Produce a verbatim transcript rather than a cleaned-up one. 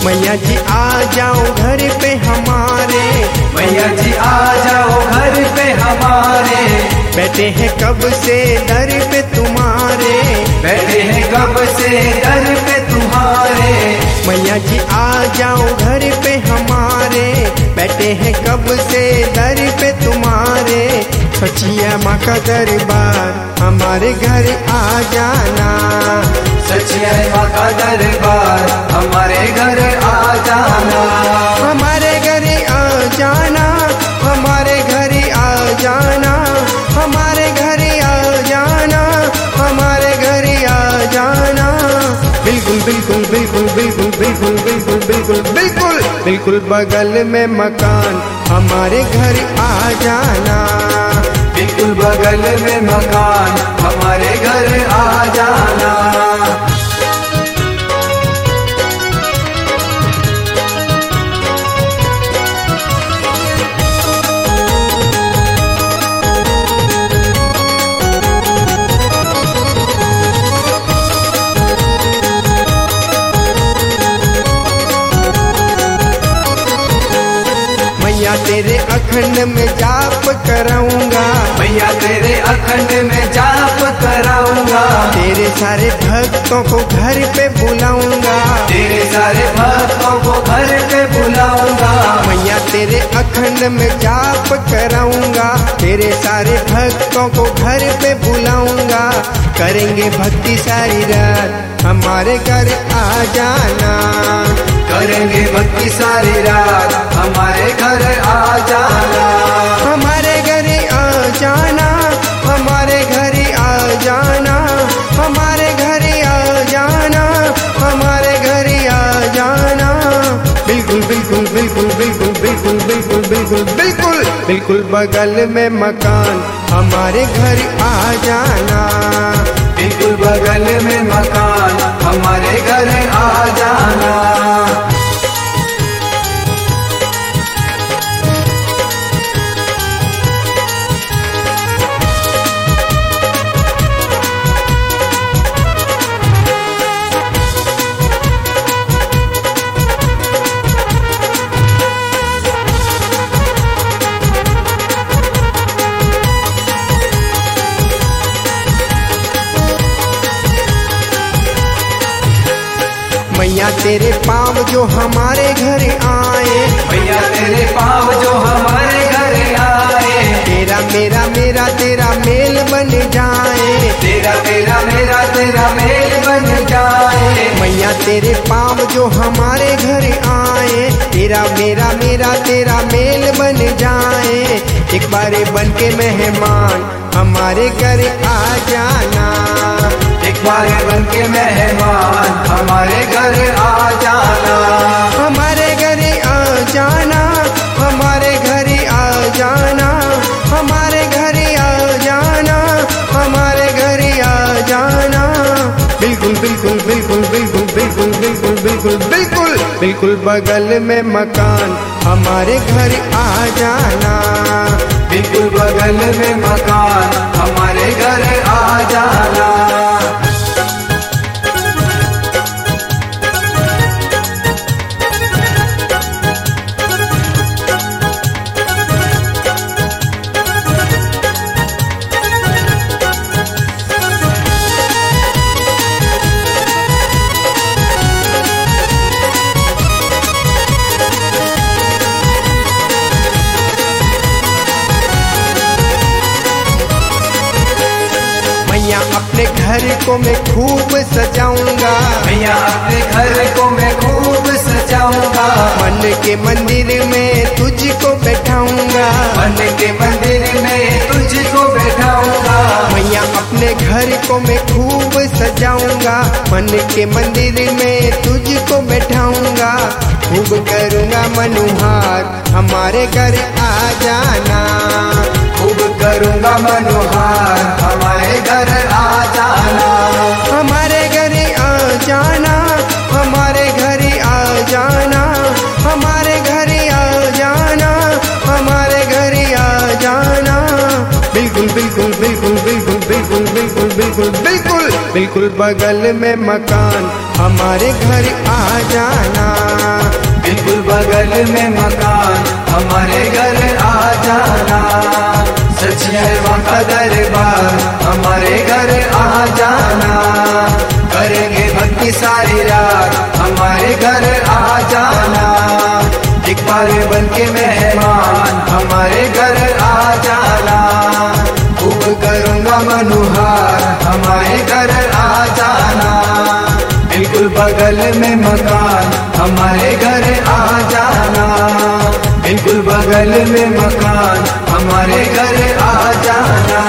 मैया जी आ जाओ घर पे हमारे, मैया जी आ जाओ घर पे हमारे। बैठे हैं कब से दर पे तुम्हारे, बैठे हैं कब से दर पे तुम्हारे। मैया जी आ जाओ घर पे हमारे, बैठे हैं कब से दर पे तुम्हारे। सचिया माँ का दरबार हमारे घर आ जाना, सचिया माँ का दरबार हमारे घर आ जाना। हमारे घर आ जाना, हमारे घर आ जाना, हमारे घर आ जाना, हमारे घर आ जाना। बिल्कुल बिल्कुल बिल्कुल बिल्कुल बिल्कुल बिल्कुल बिल्कुल बिल्कुल बिल्कुल बगल में मकान हमारे घर आ जाना। बिल्कुल बगल में मकान हमारे घर आ जाना। मैया तेरे अखंड में जाप कराऊंगा, मैया तेरे अखंड में जाप कराऊंगा। तेरे सारे भक्तों को घर पे बुलाऊंगा, तेरे सारे भक्तों को घर पे बुलाऊंगा। मैया तेरे अखंड में जाप कराऊंगा, तेरे सारे भक्तों को घर पे बुलाऊंगा। करेंगे भक्ति सारी रात हमारे घर आ जाना, करेंगे भक्ति सारी रात हमारे घर आ जाना। हमारे घर आ जाना, हमारे घर आ जाना, हमारे घर आ जाना, हमारे घर आ जाना। बिल्कुल बिल्कुल बिल्कुल बिल्कुल बिल्कुल बिल्कुल बिल्कुल बिल्कुल बिल्कुल बगल में मकान हमारे घर आ जाना। बिल्कुल बगल में मकान हमारे घर आ जाना। मैया तेरे पाँव जो हमारे घर आए, मैया तेरे पाँव जो हमारे घर आए। तेरा मेरा मेरा तेरा मेल बन जाए, तेरा मेरा मेरा तेरा मेल बन जाए। मैया तेरे पाँव जो हमारे घर आए, तेरा मेरा मेरा तेरा मेल बन जाए। एक बार बन के मेहमान हमारे घर आ जाना, एक बार बन के मेहमान हमारे घर आ जाना। हमारे घर आ जाना, हमारे घर आ जाना, हमारे घर आ जाना, हमारे घर आ जाना। बिल्कुल बिल्कुल बिल्कुल बिल्कुल बिल्कुल बिल्कुल बिल्कुल बिल्कुल बिल्कुल बगल में मकान हमारे घर आ जाना। बिल्कुल बगल में मकान हमारे घर आ जाना। मैया अपने घर को मैं खूब सजाऊंगा, मैया अपने घर को मैं खूब सजाऊंगा। मन के मंदिर में तुझको बैठाऊंगा, मन के मंदिर में तुझको बैठाऊंगा। मैया अपने घर को मैं खूब सजाऊंगा, मन के मंदिर में तुझको बैठाऊंगा। खूब करूंगा मनुहार हमारे घर आ जाना, खूब करूंगा मनोहार हमारे घर आ जाना। हमारे घर आ जाना, हमारे घर आ जाना, हमारे घर आ जाना, हमारे घर आ जाना। बिल्कुल बिल्कुल बिल्कुल बिल्कुल बिल्कुल बिल्कुल बिल्कुल बिल्कुल बिल्कुल बगल में मकान हमारे घर आ जाना। में मकान हमारे घर आ जाना। सच्ची है का दरबार हमारे घर आ जाना। करेंगे भक्ति सारी रात हमारे घर आ जाना। एक बार बन के मेहमान हमारे घर आ जाना। खूब करूँगा मनुहार हमारे घर आ जाना। बिल्कुल बगल में मकान हमारे घर आ जाना। बिल्कुल बगल में मकान हमारे घर आ जाना।